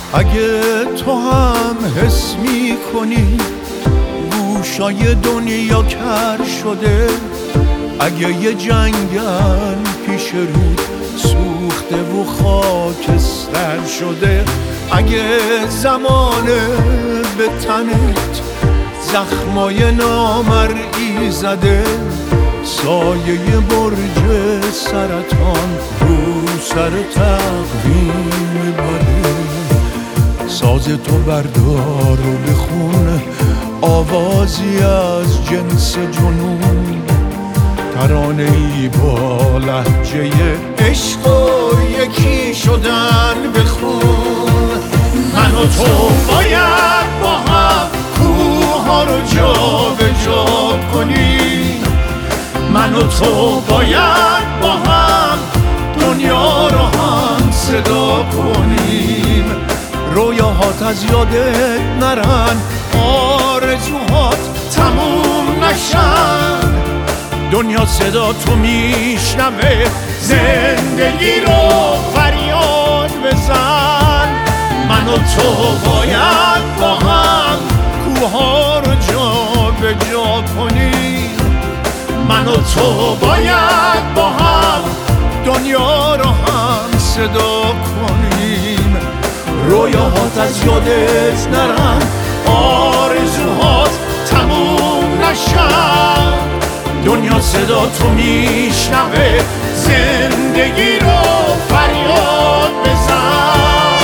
اگه تو هم حس میکنی گوشای دنیا کر شده، اگه یه جنگل پیش رود سوخته و خاکستر شده، اگه زمانه به تنت زخمای نامرئی زده، سایه برج سرطان رو سر تقویم بده، ساز تو بردار و بخون آوازی از جنس جنون، ترانه‌ای با لهجه عشق و یکی شدن بخون. من و تو باید با هم کوها رو جا به جا کنیم، من و تو باید با هم دنیا رو هم صدا کنیم. رویاهات از یادت نرن، آرزوهات تموم نشن، دنیا صدا تو میشنوه، زندگی رو فریاد بزن. من و تو باید با هم کوها رو جا به جا کنیم، من و تو باید با هم دنیا رو هم صدا کنیم. رویاهات از یادت نرن، آرزوهات تموم نشن، دنیا صدا تو میشنوه، زندگی رو فریاد بزن.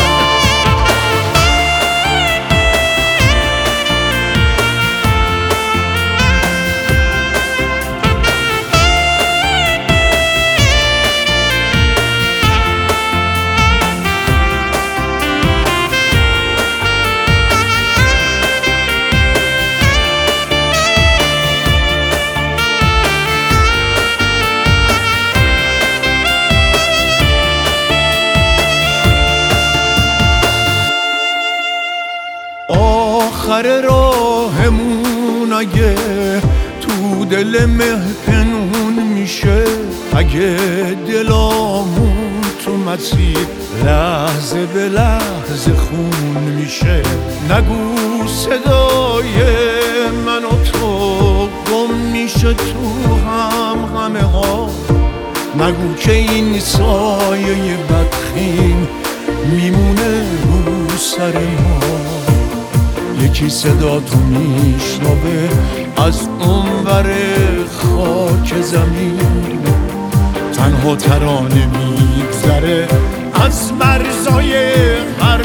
آخر راهمون اگه تو دل مه پنهون میشه، اگه دلامون تو مسیر لحظه به لحظه خون میشه، نگو صدای من و تو گم میشه تو هم غمه ها، نگو که این سایه بدخیم میمونه رو سر ما. یکی صدا تو میشنوه از اونور خاک زمین، تنها ترانه میگذره از مرزای هر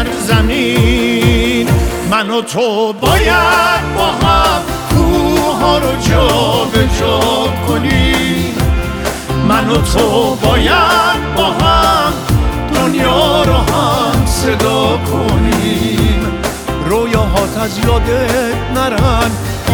سرزمین. من و تو باید با هم کوها رو جا به جا کنیم، من و تو باید با هم دنیا رو هم صدا کنیم. رویاهات از یادت نرن،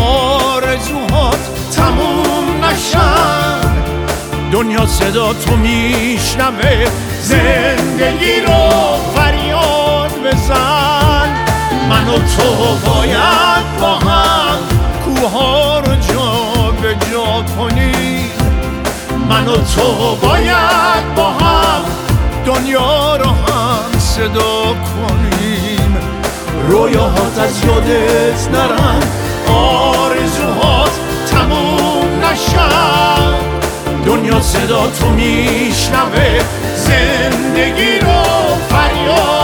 آرزوهات تموم نشن، دنیا صدا تو میشنوه، زندگی رو فریاد بزن. من و تو باید با هم کوها رو جا به جا کنیم، من و تو باید با هم دنیا رو هم صدا کنیم. رویاهات از یادت نرن، آرزوهات تموم نشن، دنیا صدا تو میشنوه، زندگی رو فریاد